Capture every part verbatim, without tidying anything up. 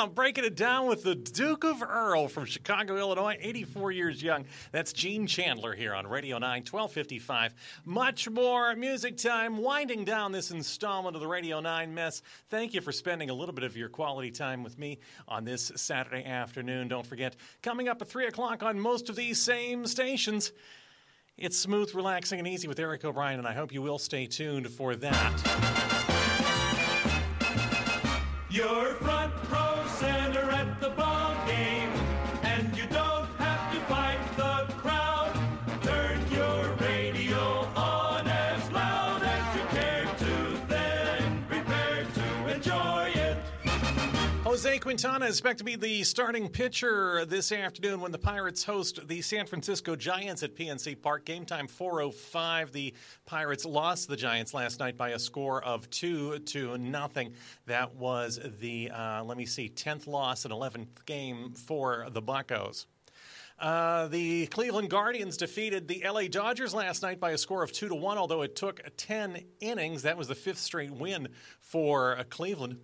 Yeah, breaking it down with the Duke of Earl from Chicago, Illinois, eighty-four years young. That's Gene Chandler here on Radio nine, twelve fifty-five. Much more music time, winding down this installment of the Radio nine mess. Thank you for spending a little bit of your quality time with me on this Saturday afternoon. Don't forget, coming up at three o'clock on most of these same stations, it's Smooth, Relaxing, and Easy with Eric O'Brien, and I hope you will stay tuned for that. You're front row center at the ball game, and you don't have to fight the crowd. Turn your radio on as loud as you care to, then prepare to enjoy it. Jose Quintana is expected to be the starting pitcher this afternoon when the Pirates host the San Francisco Giants at P N C Park. Game time four oh five. The Pirates lost the Giants last night by a score of two to nothing. That was the, uh, let me see, tenth loss and eleventh game for the Buccos. Uh, the Cleveland Guardians defeated the L A Dodgers last night by a score of two to one, although it took ten innings. That was the fifth straight win for uh, Cleveland.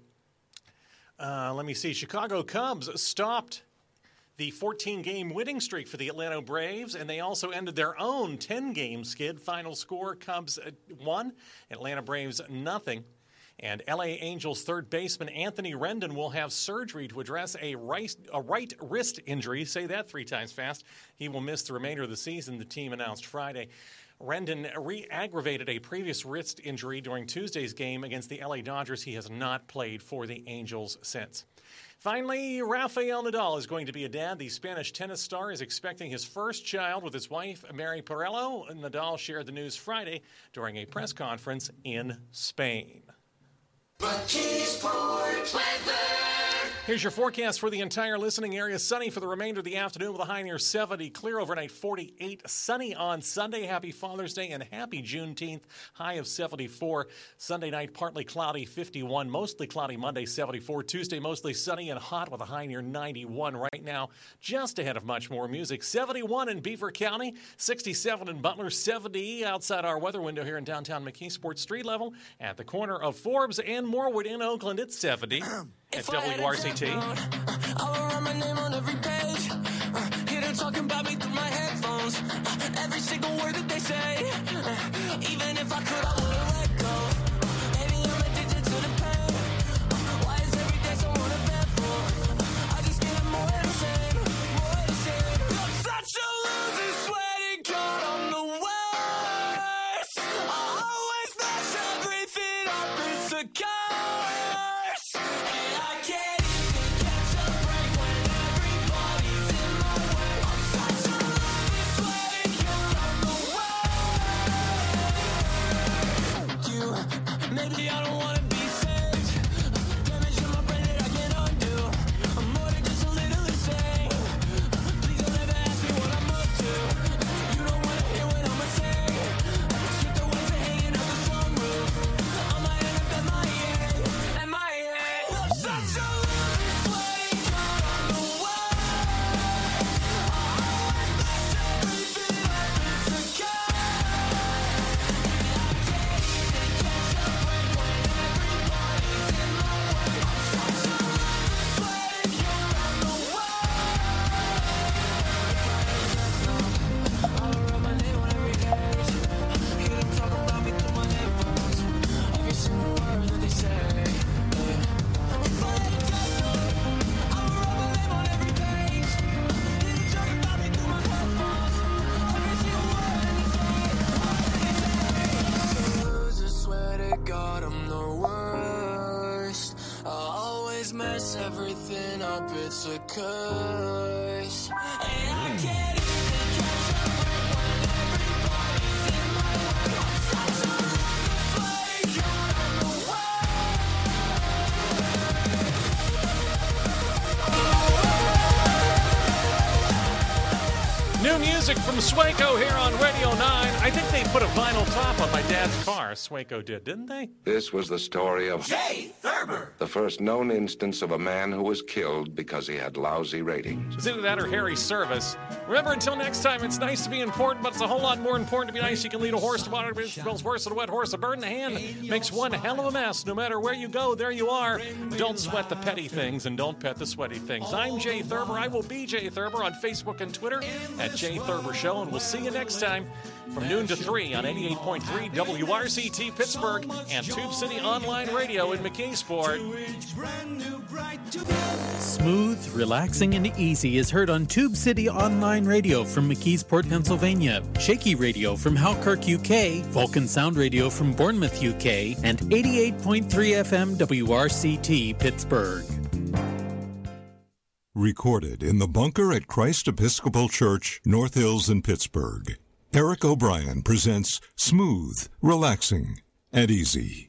Uh, let me see. Chicago Cubs stopped the fourteen-game winning streak for the Atlanta Braves, and they also ended their own ten-game skid. Final score, Cubs one, Atlanta Braves nothing. And L A Angels third baseman Anthony Rendon will have surgery to address a right, a right wrist injury. Say that three times fast. He will miss the remainder of the season, the team announced Friday. Rendon re-aggravated a previous wrist injury during Tuesday's game against the L A Dodgers. He has not played for the Angels since. Finally, Rafael Nadal is going to be a dad. The Spanish tennis star is expecting his first child with his wife, Mary Perello. Nadal shared the news Friday during a press conference in Spain. McKeesport weather. Here's your forecast for the entire listening area. Sunny for the remainder of the afternoon with a high near seventy. Clear overnight forty-eight. Sunny on Sunday. Happy Father's Day and happy Juneteenth. High of seventy-four. Sunday night partly cloudy, fifty-one. Mostly cloudy Monday, seventy-four. Tuesday mostly sunny and hot with a high near ninety-one. Right now, just ahead of much more music. seventy-one in Beaver County. sixty-seven in Butler. seventy outside our weather window here in downtown McKeesport. Street level at the corner of Forbes and Morewood in Oakland. It's seventy. At W R C T. I'll write my name on every page. Uh, hear them talking about me through my headphones. Uh, every single word that they say. Uh, even if I could, I wouldn't let go. Maybe I'm addicted to the pain. Uh, why is every day so uneventful? Uh, I just get more of the same, more of the same. I'm such a loser, sweating God, I'm the worst. I always mess everything up, it's a curse. Maybe I don't want to be saved. Damage in my brain that I can't undo. I'm more than just a little insane. Please don't ever ask me what I'm up to. You don't want to hear what I'm going to say. Sweet the waves are hanging out the sunroof. I might end up at my head, at my head. I'm such a loser, sweating God, I'm the worst. I always mess everything up, it's a curse. God, I'm the worst. I always mess everything up, it's a curse. And I can't even catch a break when everybody's in my way. I'm such a loser, sweating God, I'm the worst. New music from Swanko here on Radio nine. I think they put a vinyl top on my dad's car. Swaco did, didn't they? This was the story of Jay Thurber, the first known instance of a man who was killed because he had lousy ratings. It's either that or Harry Service. Remember, until next time, it's nice to be important, but it's a whole lot more important to be nice. You can lead a horse to water, but it smells worse than a wet horse. A bird in the hand makes one hell of a mess. No matter where you go, there you are. Don't sweat the petty things and don't pet the sweaty things. I'm Jay Thurber. I will be Jay Thurber on Facebook and Twitter at Jay Thurber Show, and we'll see you next time from noon to three on eighty-eight point three W R C T Pittsburgh and Tube City Online Radio in McKeesport. Smooth, relaxing, and easy is heard on Tube City Online Radio from McKeesport, Pennsylvania, Shaky Radio from Halkirk, U K, Vulcan Sound Radio from Bournemouth, U K, and eighty-eight point three F M W R C T Pittsburgh. Recorded in the bunker at Christ Episcopal Church, North Hills in Pittsburgh. Eric O'Brien presents Smooth, Relaxing, and Easy.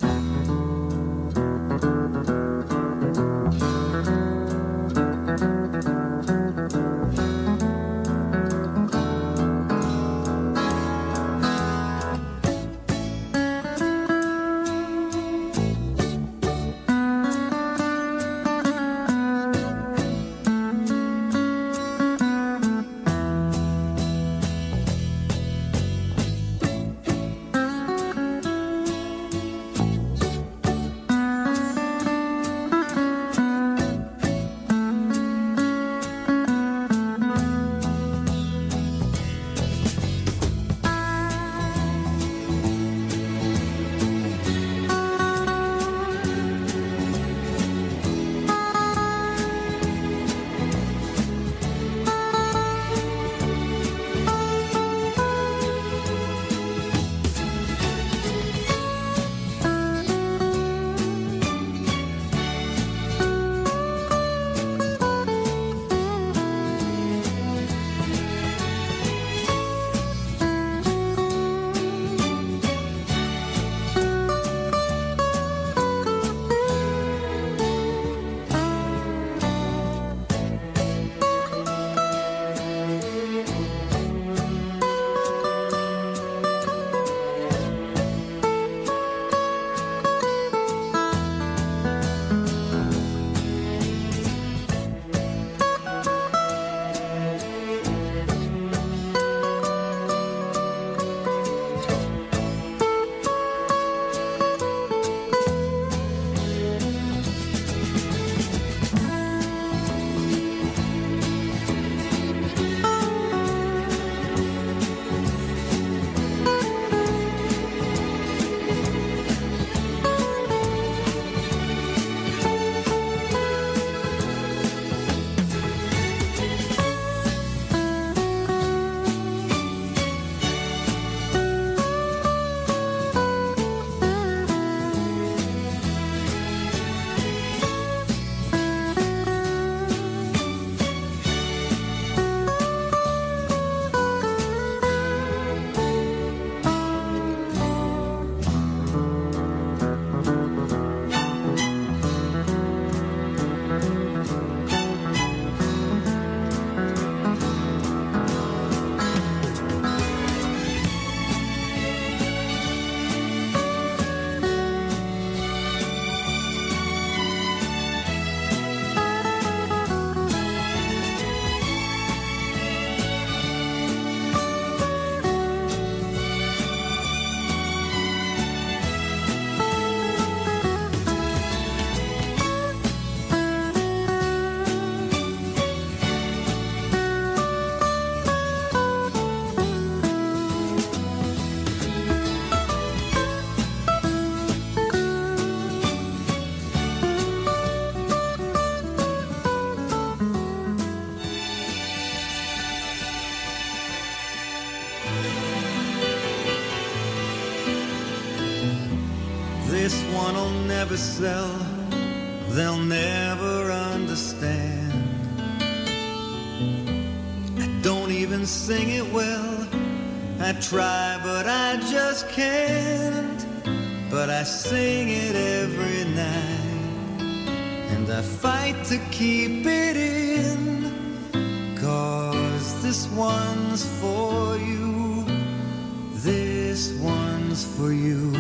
This one'll never sell, they'll never understand. I don't even sing it well, I try but I just can't. But I sing it every night, and I fight to keep it in, 'cause this one's for you. this one's for you.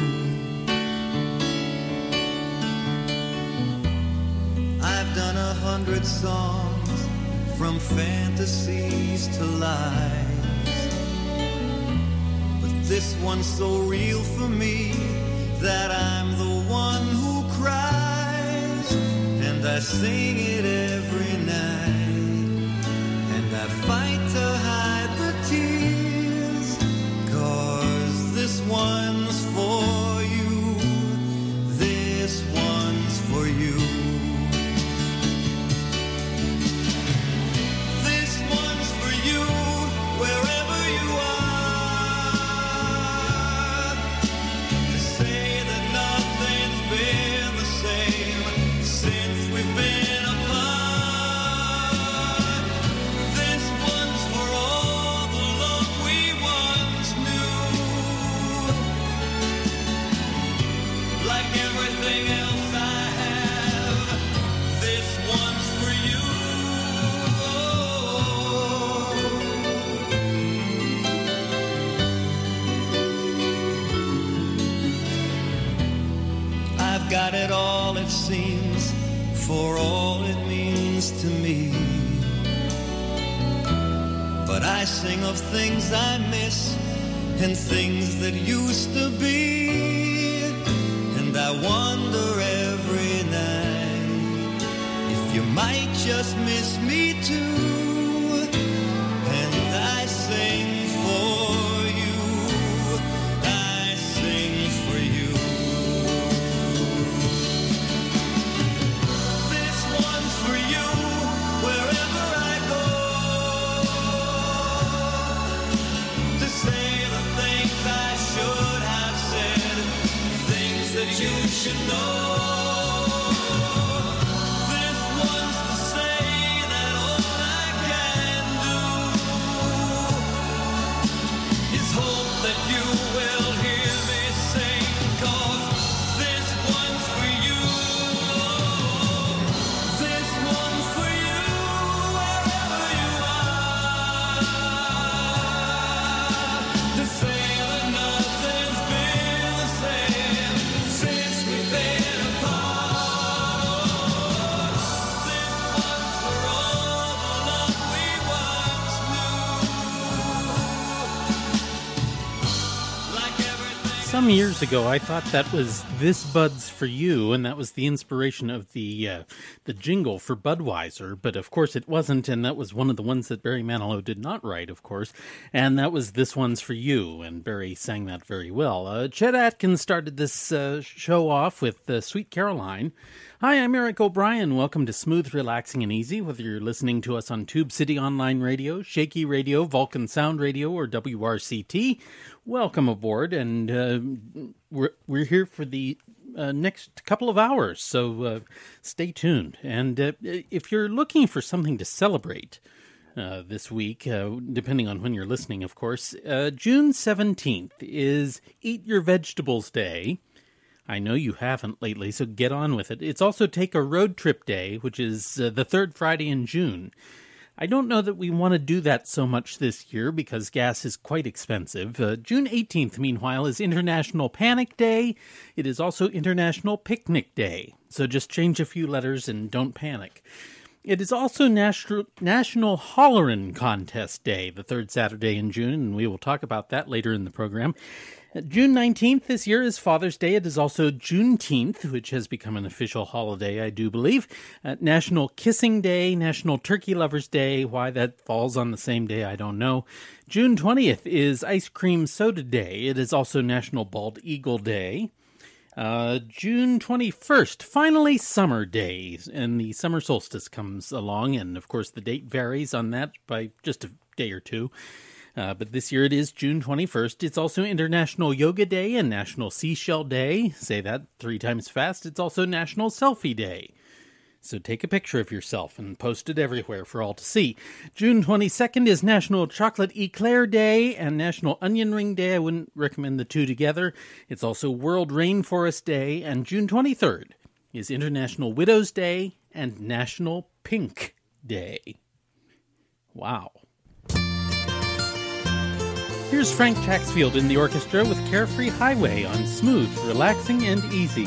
I've done a hundred songs, from fantasies to lies, but this one's so real for me that I'm the one who cries, and I sing it every night, and I fight to hide the tears, 'cause this one's for you, this one's for you. Wherever you are, to say that nothing's been the same since we've been apart. This one's for all the love we once knew. Like everything else I have, this one's for you. Got it all, it seems, for all it means to me. But I sing of things I miss and things that used to be. And I wonder every night if you might just miss me too. And I sing for you, I sing for you. For you, wherever I go, to say the things I should have said, things that you should know. This one's to say that all I can do is hope that you will hear me sing, 'cause this one's for you. Some years ago, I thought that was This Bud's for You, and that was the inspiration of the uh, the jingle for Budweiser, but of course it wasn't, and that was one of the ones that Barry Manilow did not write, of course, and that was This One's for You, and Barry sang that very well. Uh, Chet Atkins started this uh, show off with uh, Sweet Caroline. Hi, I'm Eric O'Brien. Welcome to Smooth, Relaxing, and Easy, whether you're listening to us on Tube City Online Radio, Shaky Radio, Vulcan Sound Radio, or W R C T. Welcome aboard, and uh, we're we're here for the uh, next couple of hours, so uh, stay tuned. And uh, if you're looking for something to celebrate uh, this week, uh, depending on when you're listening, of course, uh, June seventeenth is Eat Your Vegetables Day. I know you haven't lately, so get on with it. It's also Take a Road Trip Day, which is uh, the third Friday in June. I don't know that we want to do that so much this year because gas is quite expensive. Uh, June eighteenth, meanwhile, is International Panic Day. It is also International Picnic Day. So just change a few letters and don't panic. It is also National National Hollerin' Contest Day, the third Saturday in June, and we will talk about that later in the program. June nineteenth this year is Father's Day. It is also Juneteenth, which has become an official holiday, I do believe. Uh, National Kissing Day, National Turkey Lovers Day. Why that falls on the same day, I don't know. June twentieth is Ice Cream Soda Day. It is also National Bald Eagle Day. Uh, June twenty-first, finally Summer Day, and the summer solstice comes along, and of course the date varies on that by just a day or two. Uh, but this year it is June twenty-first. It's also International Yoga Day and National Seashell Day. Say that three times fast. It's also National Selfie Day. So take a picture of yourself and post it everywhere for all to see. June twenty-second is National Chocolate Eclair Day and National Onion Ring Day. I wouldn't recommend the two together. It's also World Rainforest Day. And June twenty-third is International Widows Day and National Pink Day. Wow. Here's Frank Chaxfield in the orchestra with Carefree Highway on Smooth, Relaxing, and Easy.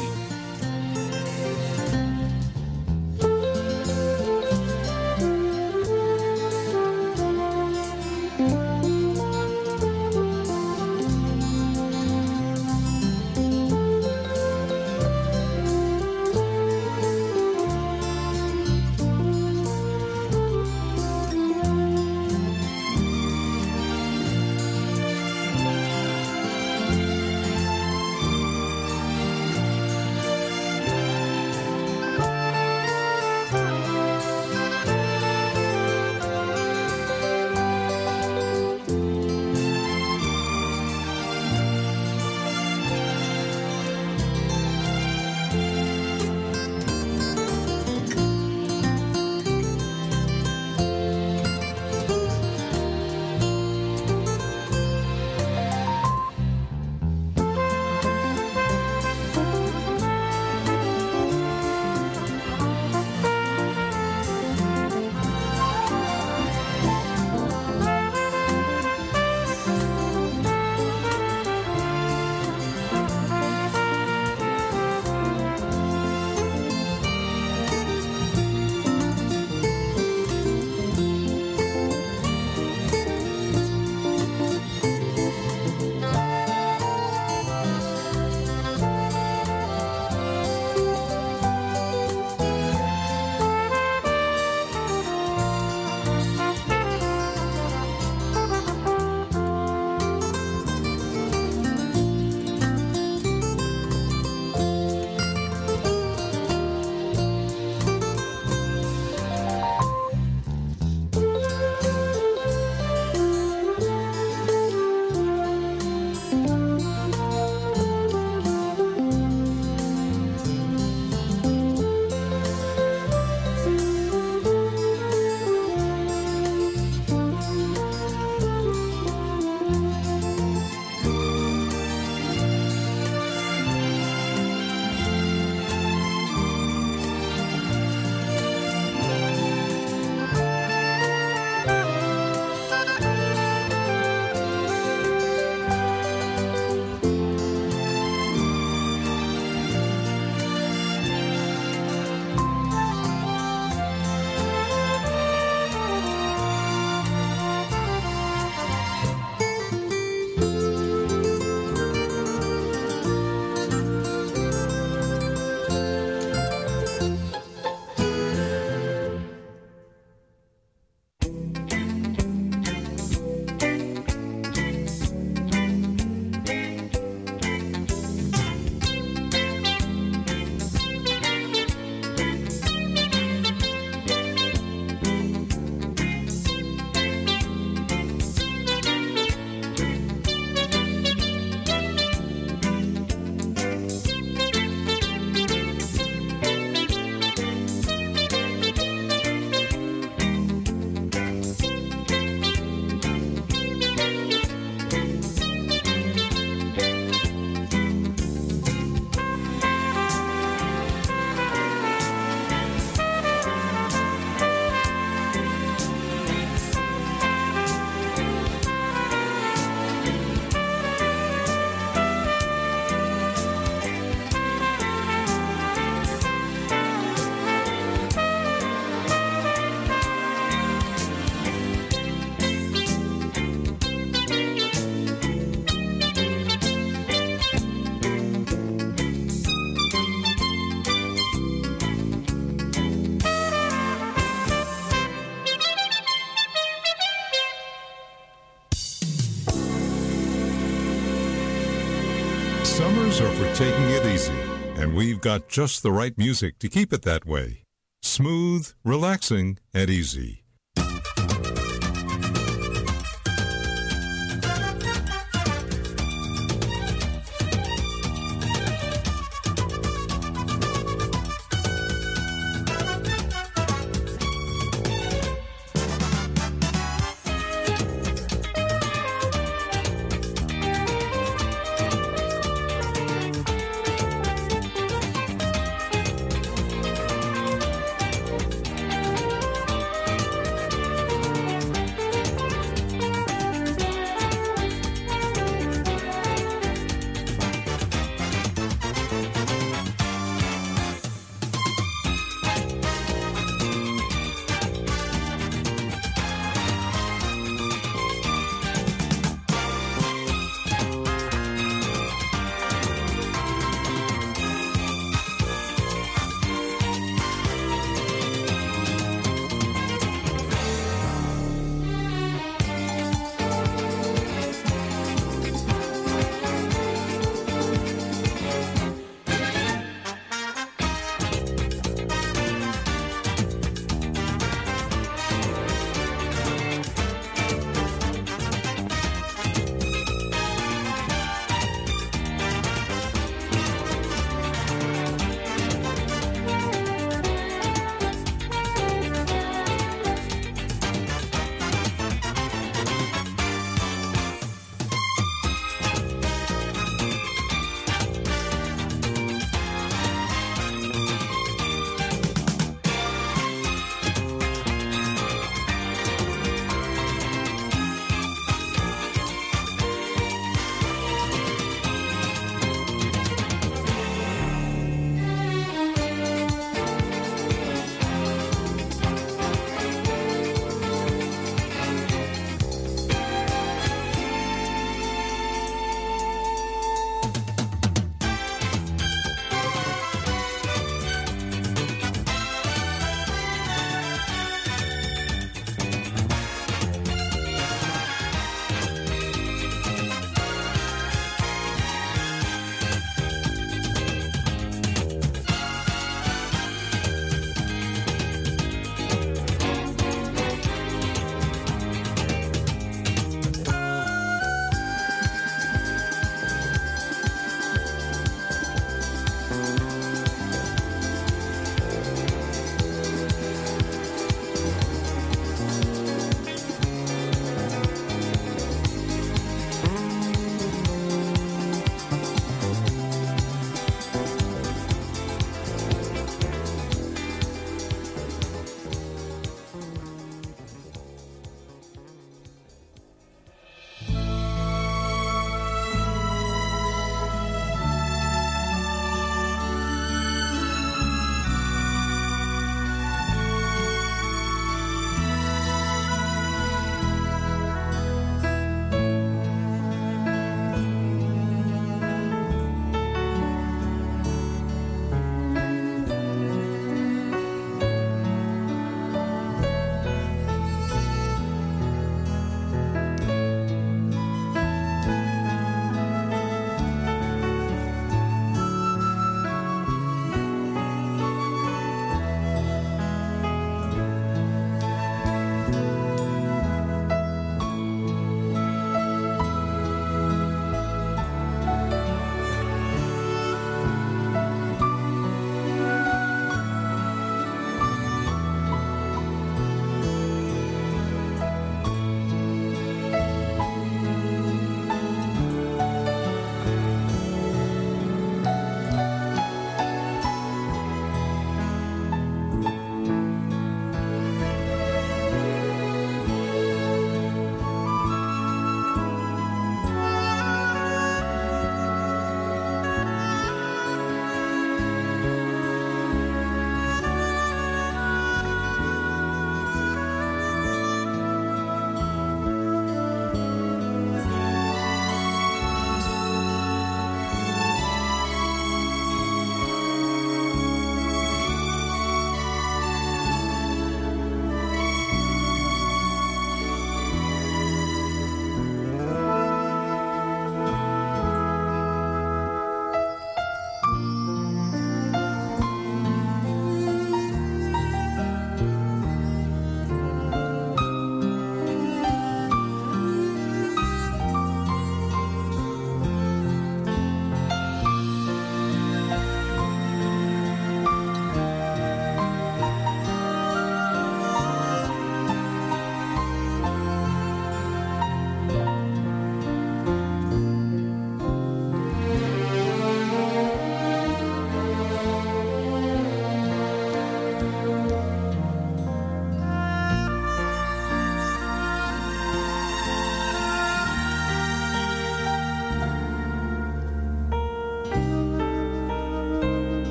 Summers are for taking it easy, and we've got just the right music to keep it that way. Smooth, relaxing, and easy.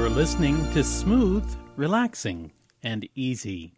You're listening to Smooth, Relaxing, and Easy.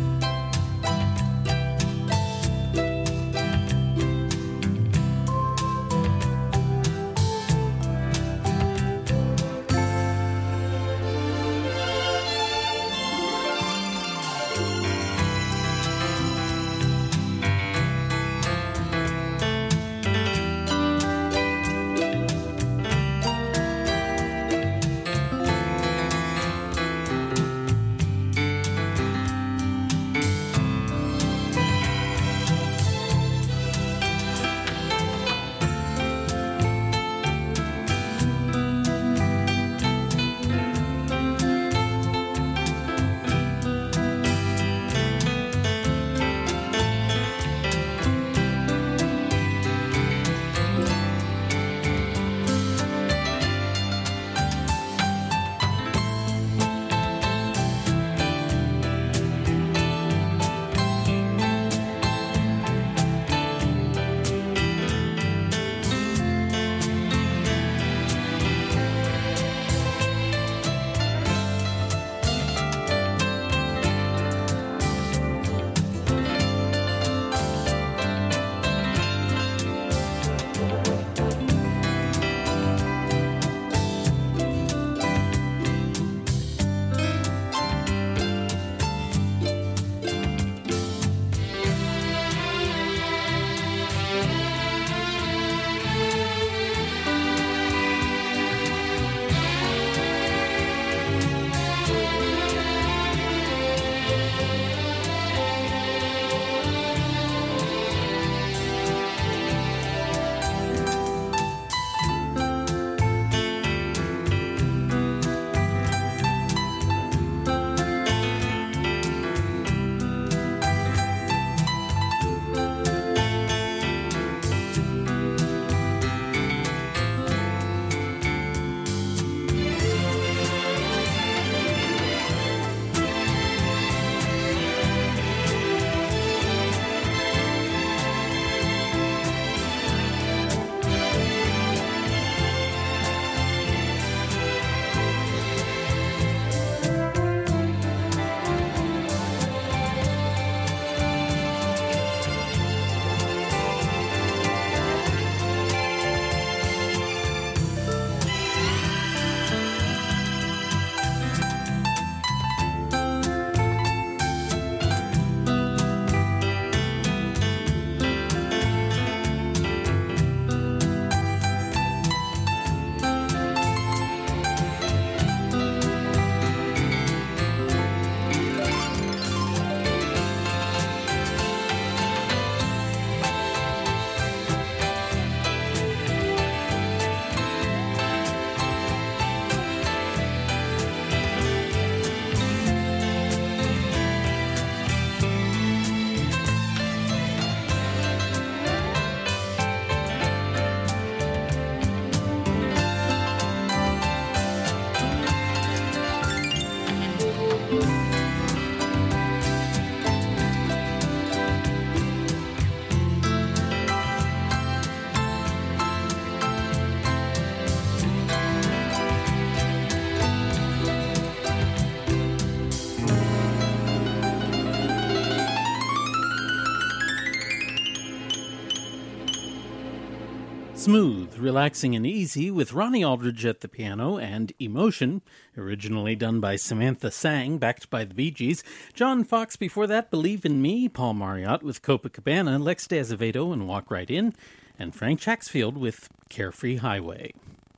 Smooth, Relaxing, and Easy with Ronnie Aldridge at the piano and Emotion, originally done by Samantha Sang, backed by the Bee Gees. John Fox before that, Believe in Me, Paul Marriott with Copacabana, Lex de Azevedo and Walk Right In, and Frank Chaxfield with Carefree Highway.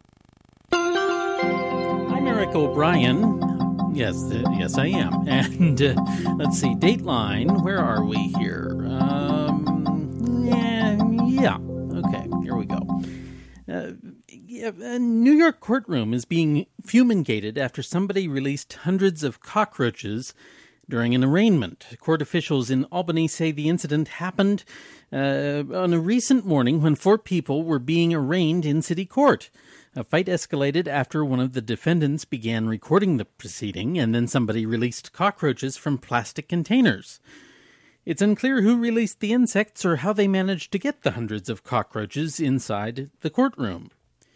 I'm Eric O'Brien. Yes, uh, yes I am. And uh, let's see, Dateline, where are we here? Um, yeah, yeah. Okay, here we go. Uh, yeah, a New York courtroom is being fumigated after somebody released hundreds of cockroaches during an arraignment. Court officials in Albany say the incident happened uh, on a recent morning when four people were being arraigned in city court. A fight escalated after one of the defendants began recording the proceeding, and then somebody released cockroaches from plastic containers. It's unclear who released the insects or how they managed to get the hundreds of cockroaches inside the courtroom.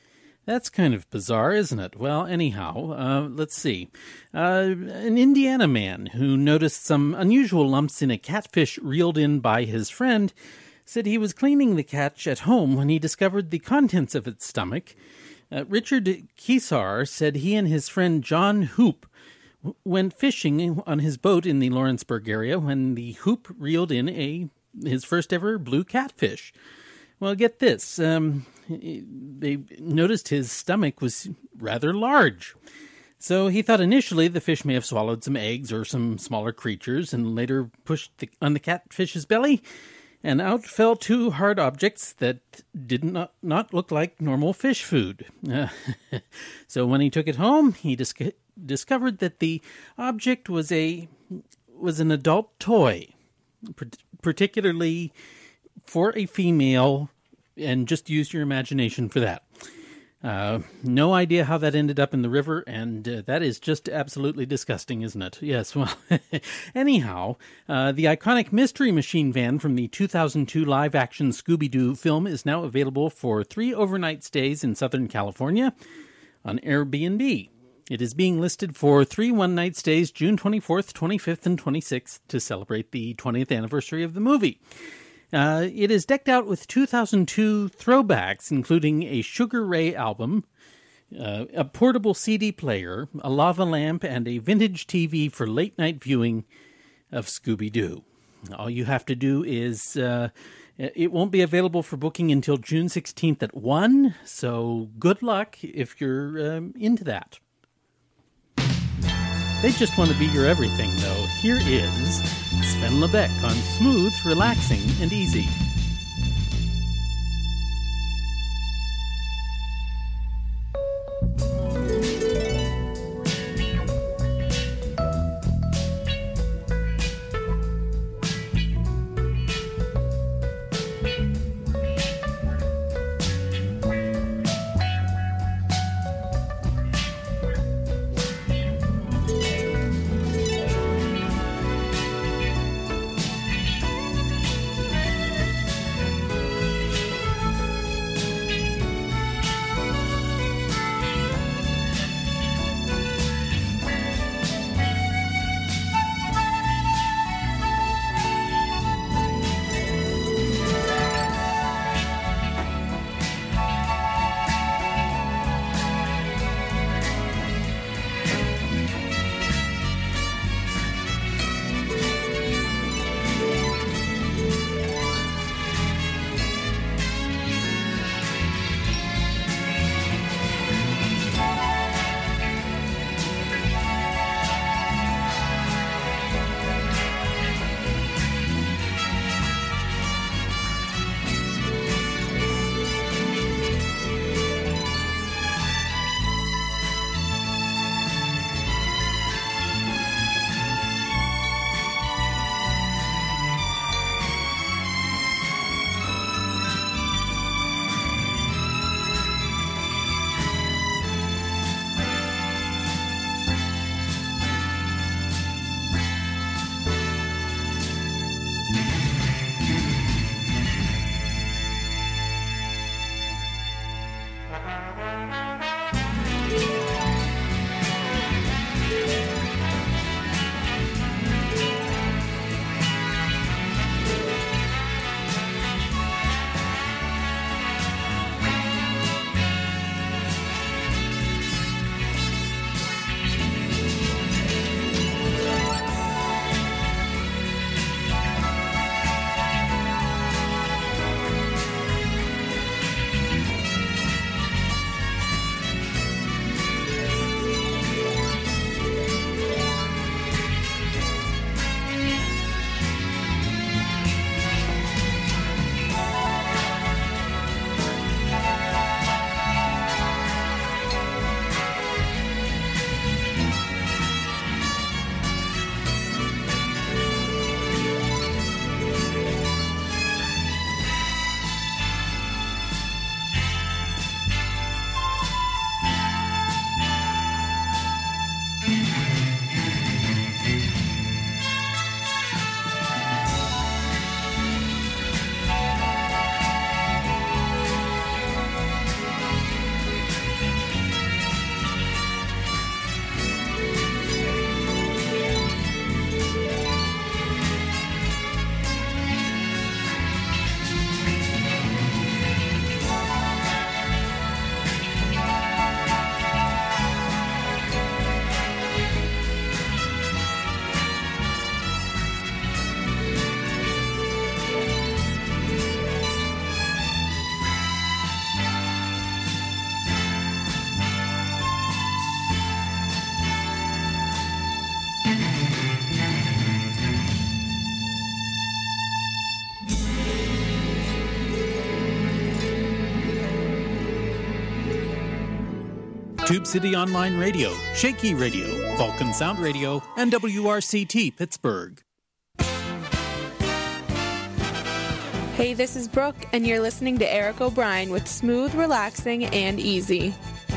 That's kind of bizarre, isn't it? Well, anyhow, uh, let's see. Uh, an Indiana man who noticed some unusual lumps in a catfish reeled in by his friend said he was cleaning the catch at home when he discovered the contents of its stomach. Uh, Richard Kesar said he and his friend John Hoop w- went fishing on his boat in the Lawrenceburg area when the Hoop reeled in a his first ever blue catfish. Well, get this. Um, they noticed his stomach was rather large. So he thought initially the fish may have swallowed some eggs or some smaller creatures and later pushed the, on the catfish's belly, and out fell two hard objects that did not, not look like normal fish food. Uh, so when he took it home, he dis- discovered that the object was a was an adult toy, particularly for a female, and just use your imagination for that. Uh, no idea how that ended up in the river, and uh, that is just absolutely disgusting, isn't it? Yes, well, anyhow, uh, the iconic Mystery Machine van from the two thousand two live-action Scooby-Doo film is now available for three overnight stays in Southern California on Airbnb. It is being listed for three one-night stays June twenty-fourth, twenty-fifth, and twenty-sixth to celebrate the twentieth anniversary of the movie. Uh, it is decked out with two thousand two throwbacks, including a Sugar Ray album, uh, a portable C D player, a lava lamp, and a vintage T V for late-night viewing of Scooby-Doo. All you have to do is... Uh, it won't be available for booking until June sixteenth at one, so good luck if you're um, into that. They just want to be your everything, though. Here is Sven Lebeck on Smooth, Relaxing, and Easy. Tube City Online Radio, Shaky Radio, Vulcan Sound Radio, and W R C T Pittsburgh. Hey, this is Brooke, and you're listening to Eric O'Brien with Smooth, Relaxing, and Easy.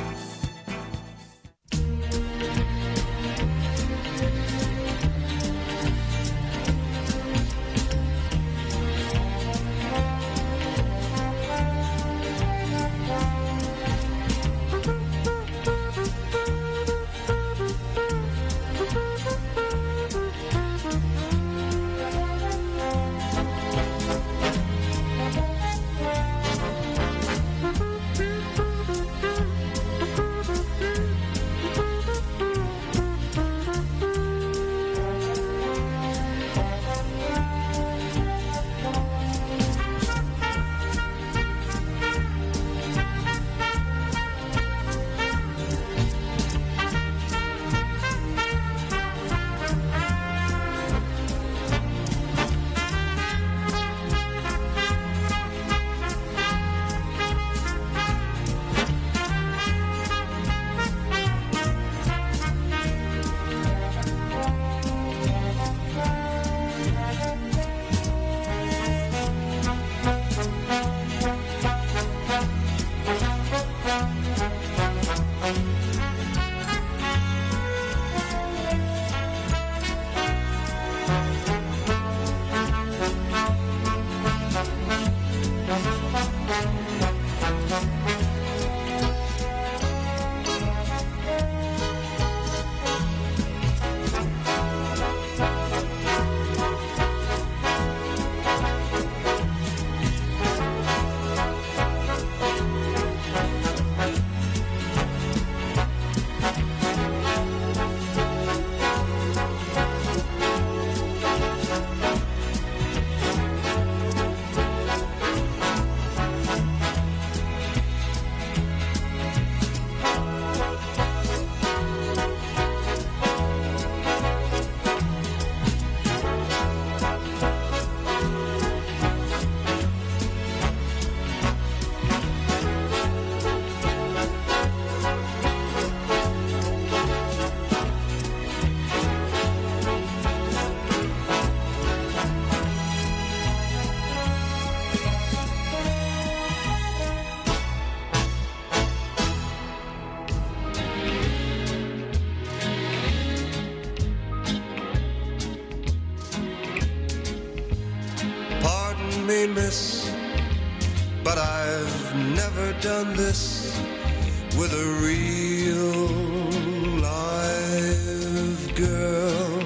me, miss, but I've never done this with a real live girl.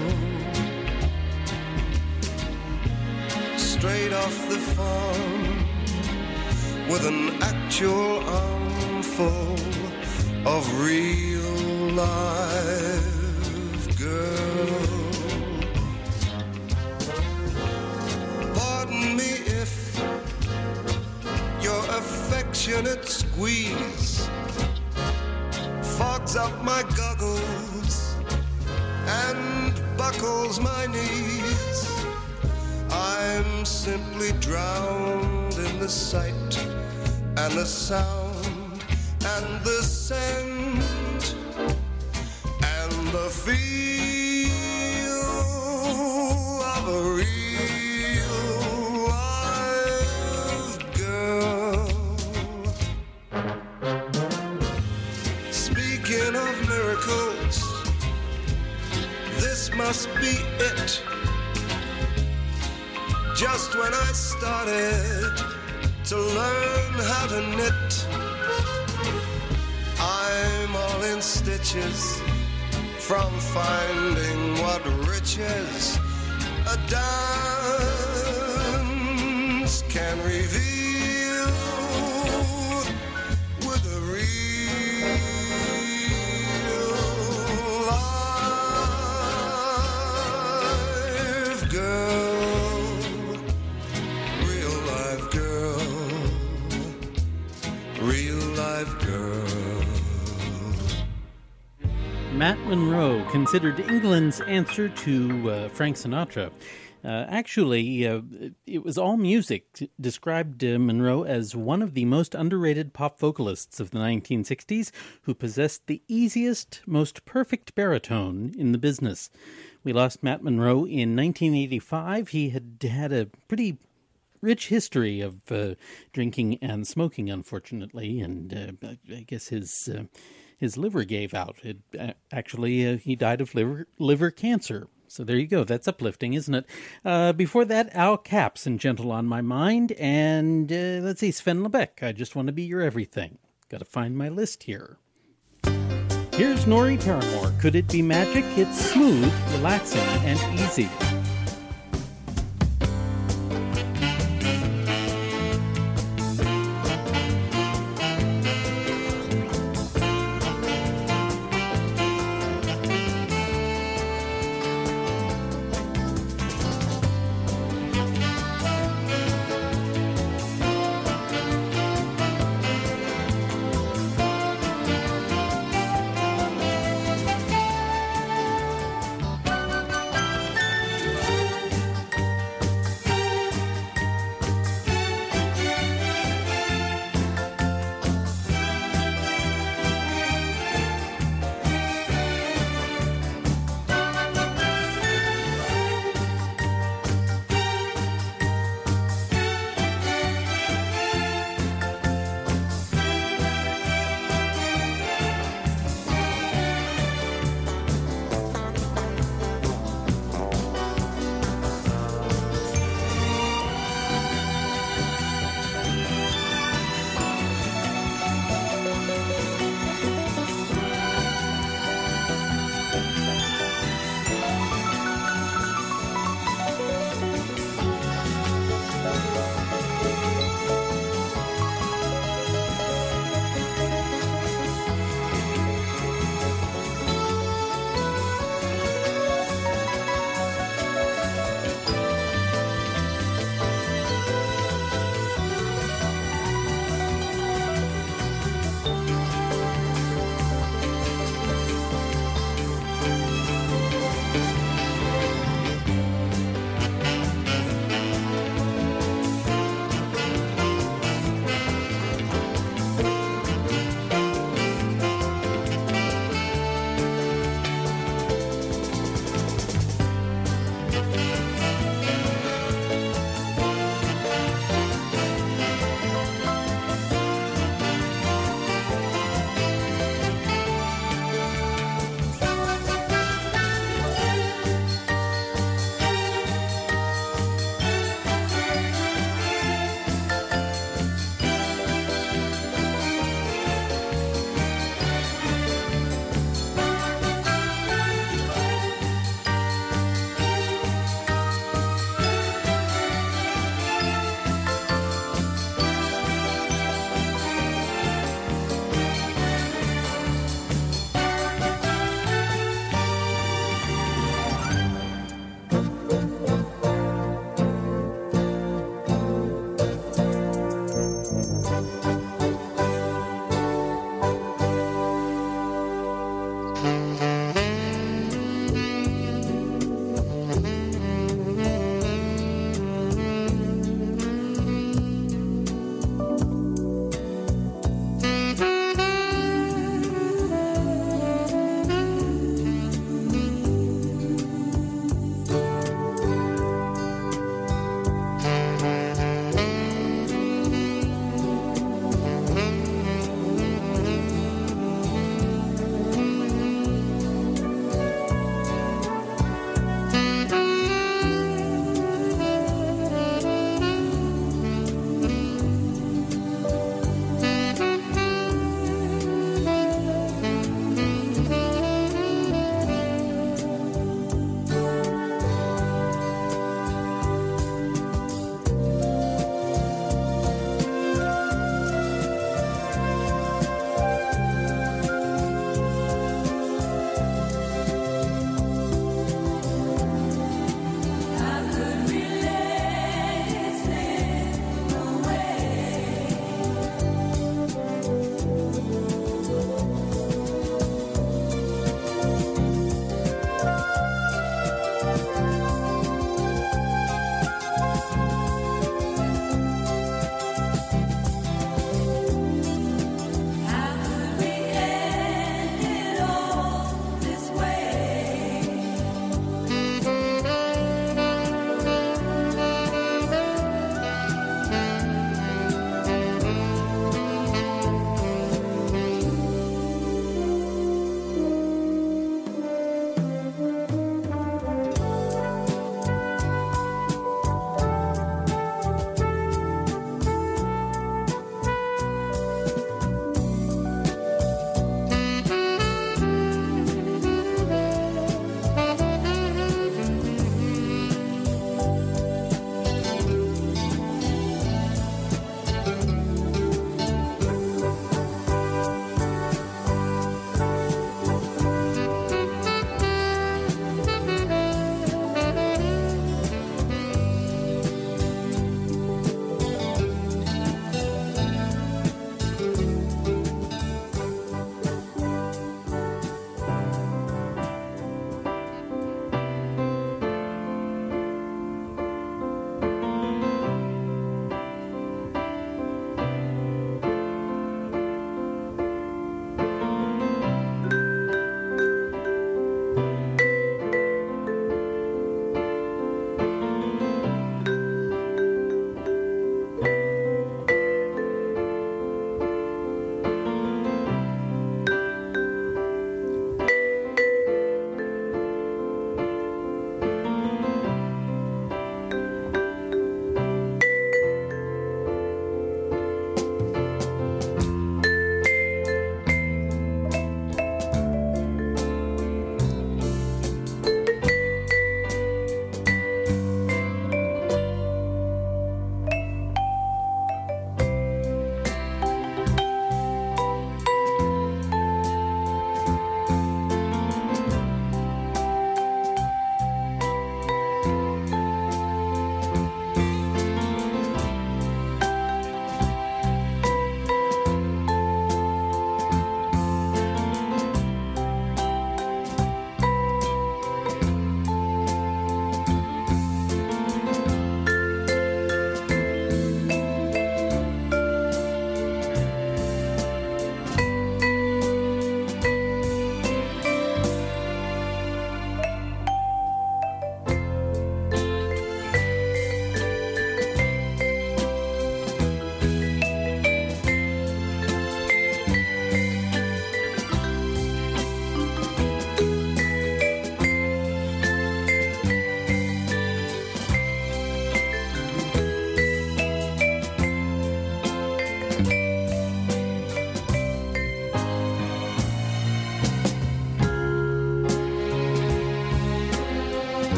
Straight off the farm with an actual armful of real live girl. Pardon me if your affectionate squeeze fogs up my goggles and buckles my knees. I'm simply drowned in the sight and the sound and the scent and the feel of a real live girl. Speaking of miracles, this must be it. Just when I started to learn how to knit, I'm all in stitches from finding what riches a dance can reveal with a real live girl. Matt Monro, considered England's answer to uh, Frank Sinatra. Uh, actually, uh, it was all music. Described uh, Monroe as one of the most underrated pop vocalists of the nineteen sixties who possessed the easiest, most perfect baritone in the business. We lost Matt Monroe in nineteen eighty-five. He had had a pretty rich history of uh, drinking and smoking, unfortunately, and uh, I guess his uh, his liver gave out. It, uh, actually, uh, he died of liver liver cancer. So there you go. That's uplifting, isn't it? Uh, before that, Al Capps and Gentle on My Mind. And uh, let's see, Sven Lebeck, I Just Want to Be Your Everything. Got to find my list here. Here's Nori Paramore. Could It Be Magic? It's smooth, relaxing, and easy.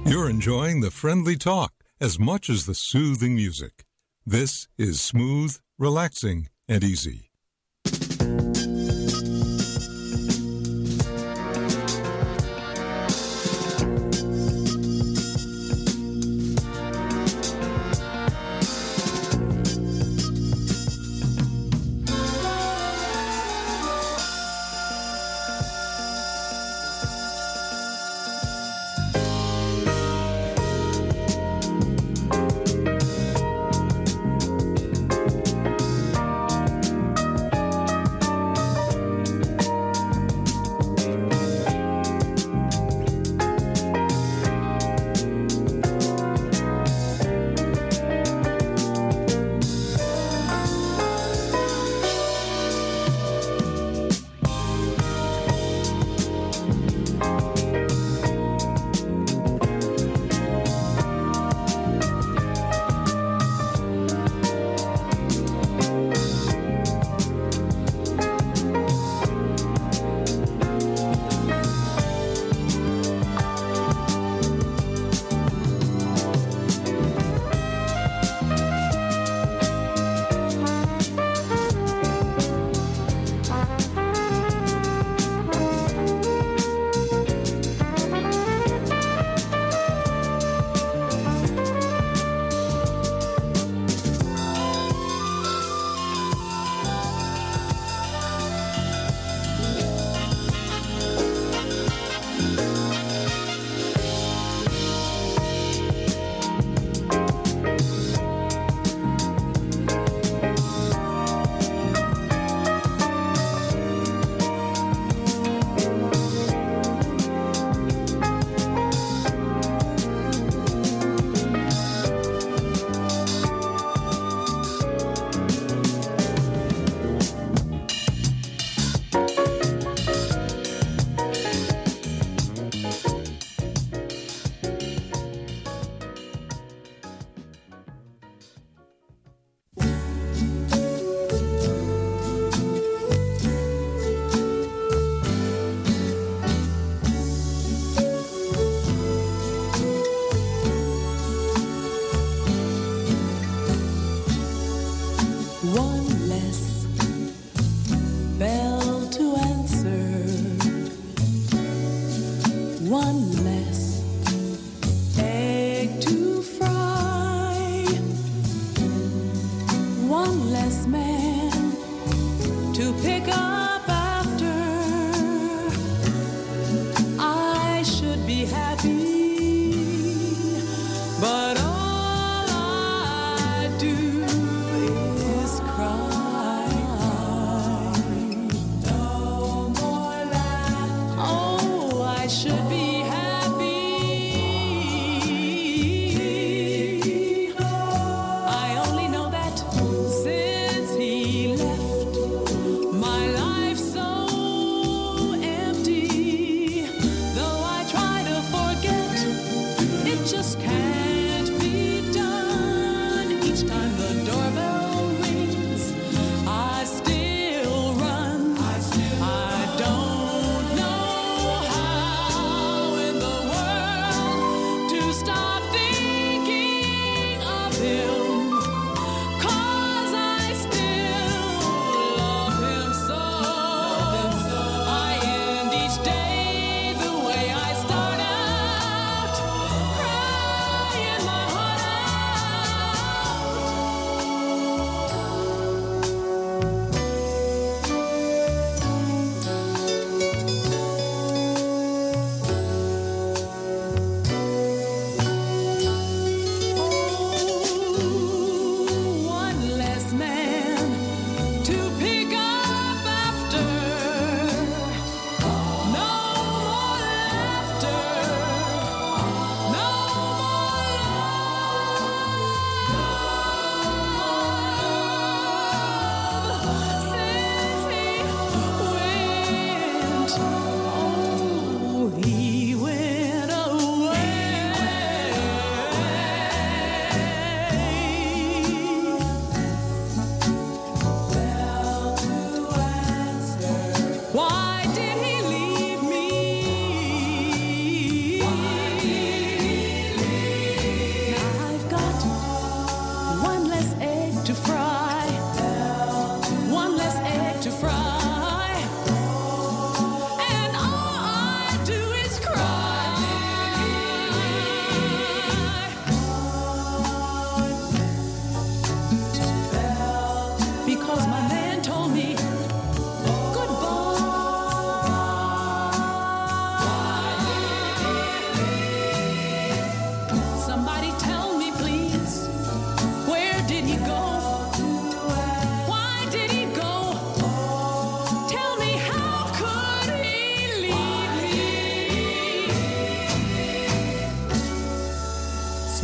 You're enjoying the friendly talk as much as the soothing music. This is Smooth, Relaxing, and Easy.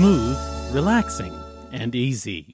smooth, relaxing, and easy.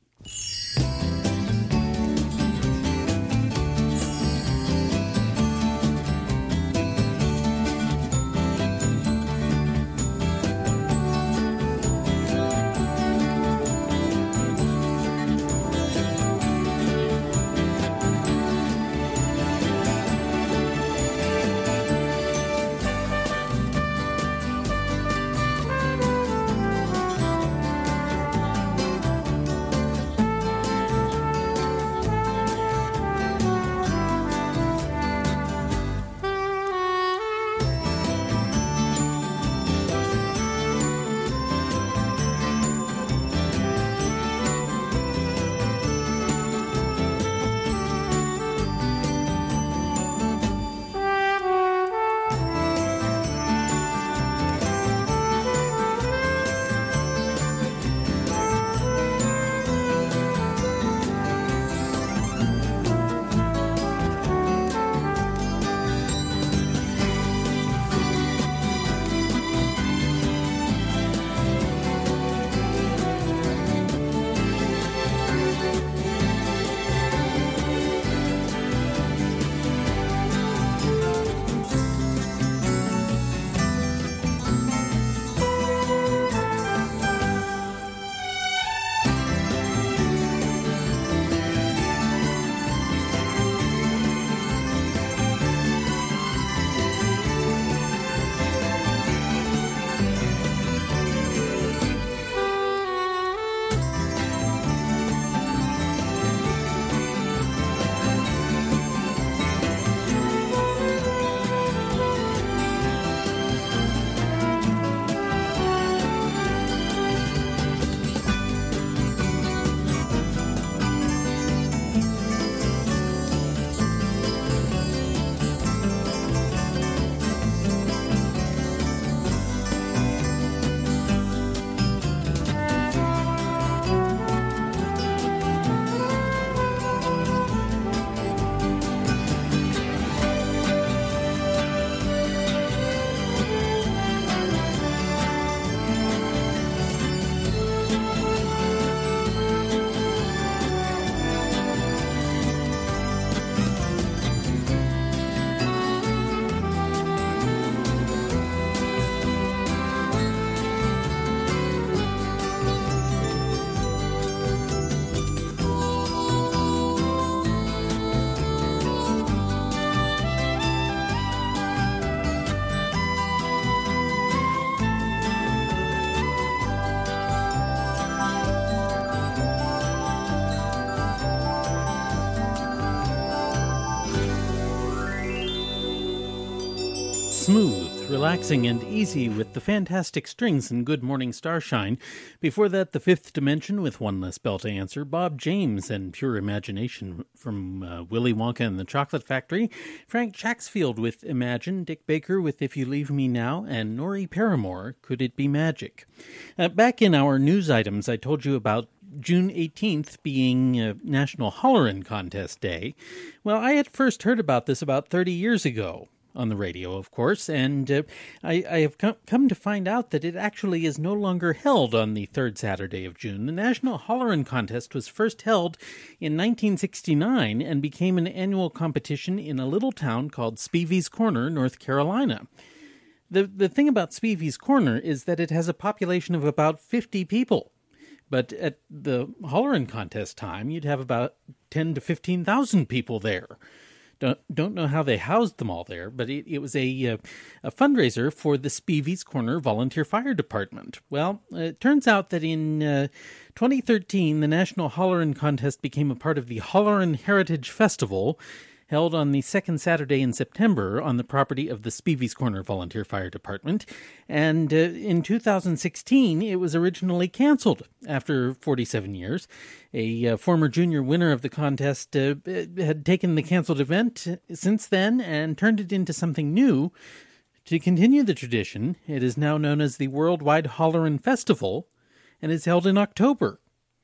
Smooth, relaxing, and easy with the fantastic strings and Good Morning Starshine. Before that, The Fifth Dimension with One Less Bell to Answer, Bob James and Pure Imagination from uh, Willy Wonka and the Chocolate Factory, Frank Chaxfield with Imagine, Dick Baker with If You Leave Me Now, and Nori Paramore, Could It Be Magic? Uh, back in our news items, I told you about June eighteenth being uh, National Hollerin' Contest Day. Well, I had first heard about this about thirty years ago. On the radio, of course, and uh, I, I have com- come to find out that it actually is no longer held on the third Saturday of June. The National Hollerin' Contest was first held in nineteen sixty-nine and became an annual competition in a little town called Speevy's Corner, North Carolina. The, the thing about Speevy's Corner is that it has a population of about fifty people. But at the Hollerin' Contest time, you'd have about ten to fifteen thousand people there. Don't, don't know how they housed them all there, but it, it was a, uh, a fundraiser for the Speevy's Corner Volunteer Fire Department. Well, it turns out that in uh, twenty thirteen, the National Hollerin' Contest became a part of the Hollerin' Heritage Festival, held on the second Saturday in September on the property of the Speevy's Corner Volunteer Fire Department. And uh, in two thousand sixteen, it was originally canceled after forty-seven years. A uh, former junior winner of the contest uh, had taken the canceled event since then and turned it into something new. To continue the tradition, it is now known as the Worldwide Hollerin' Festival and is held in October.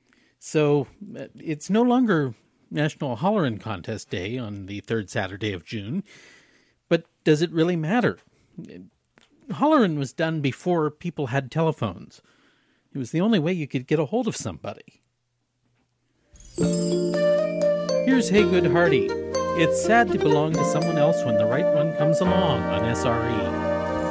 So uh, it's no longer National Hollerin' Contest Day on the third Saturday of June. But does it really matter? Hollerin' was done before people had telephones. It was the only way you could get a hold of somebody. Here's Hey Good Hardy. It's sad to belong to someone else when the right one comes along on S R E.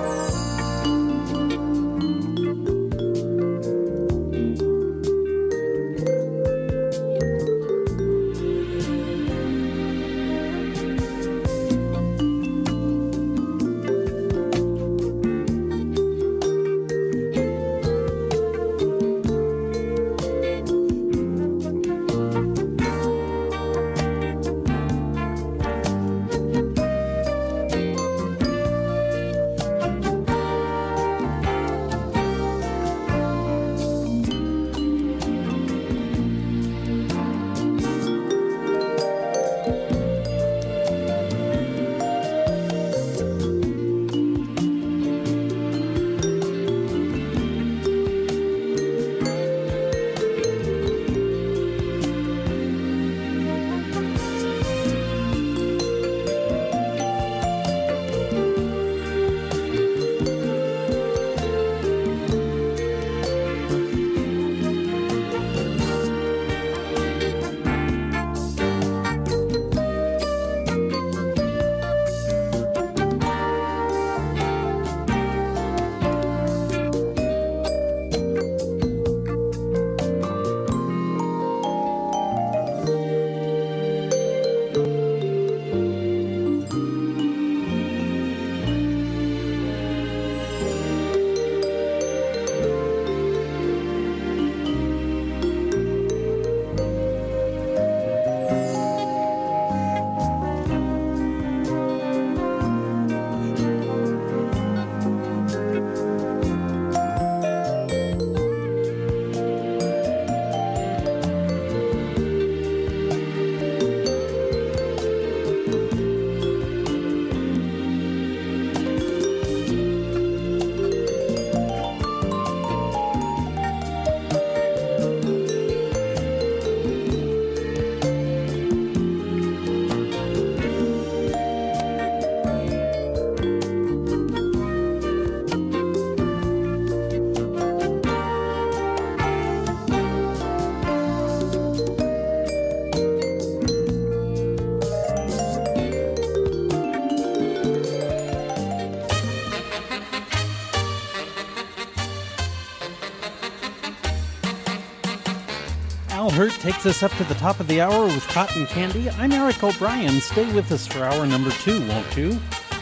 Al Hurt takes us up to the top of the hour with Cotton Candy. I'm Eric O'Brien. Stay with us for hour number two, won't you?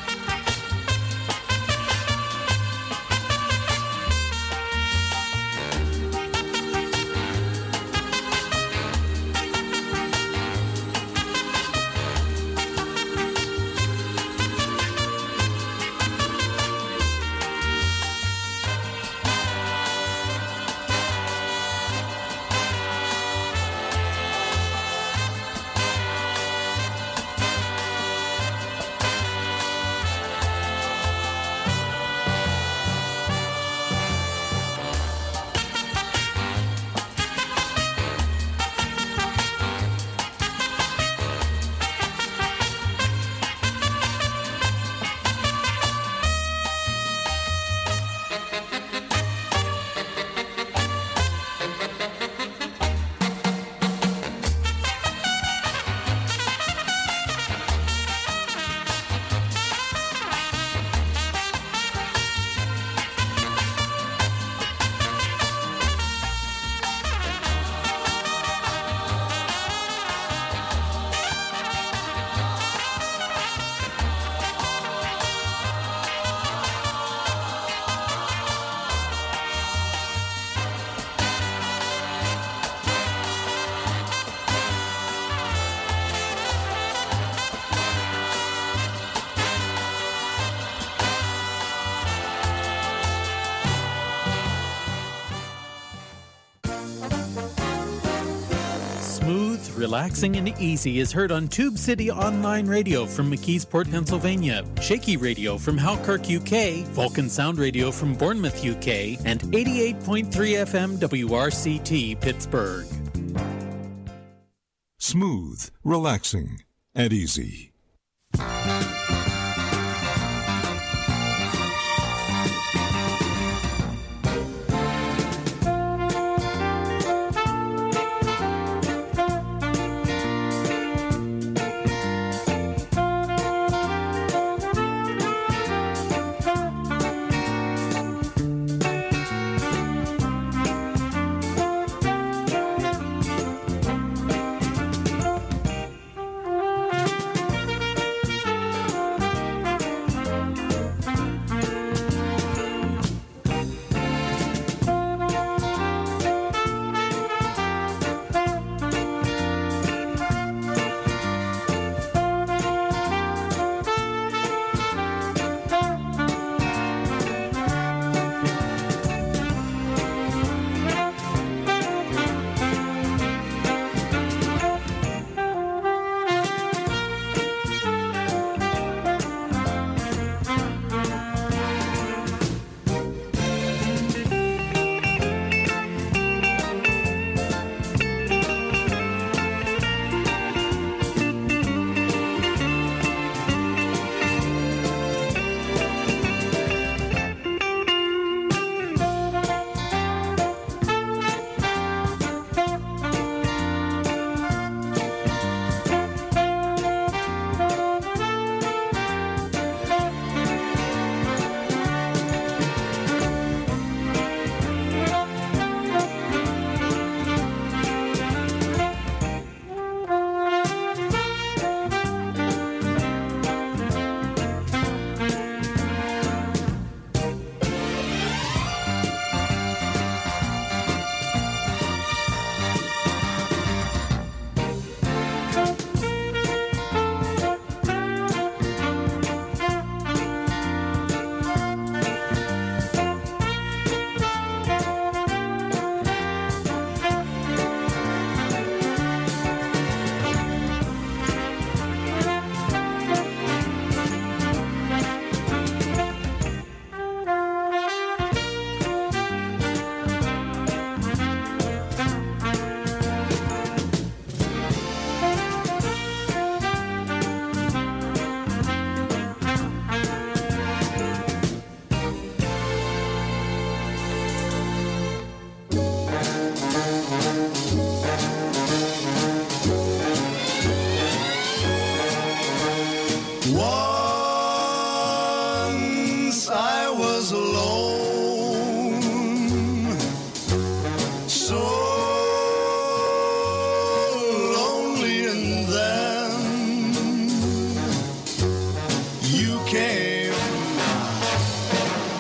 Relaxing and Easy is heard on Tube City Online Radio from McKeesport, Pennsylvania, Shaky Radio from Halkirk, U K, Vulcan Sound Radio from Bournemouth, U K, and eighty-eight point three F M W R C T, Pittsburgh. Smooth, relaxing, and easy.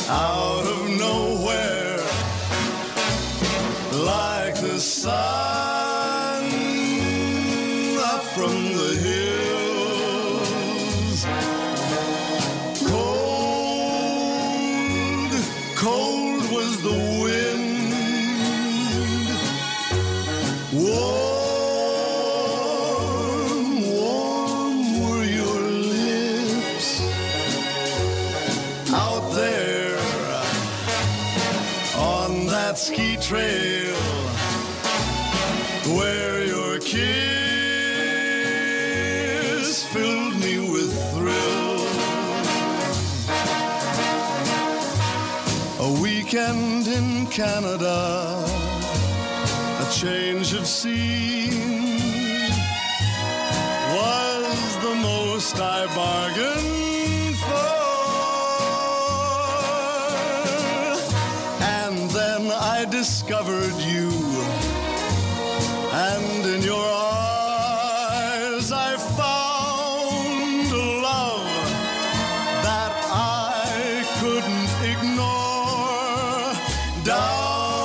out of nowhere, like the sun up from the hills. Cold, cold was the wind. Warm, warm were your lips. Out there on that ski trail, where your kiss filled me with thrill. A weekend in Canada, a change of scene was the most I bargained for. And then I discovered you, and in your eyes I found a love that I couldn't ignore. Down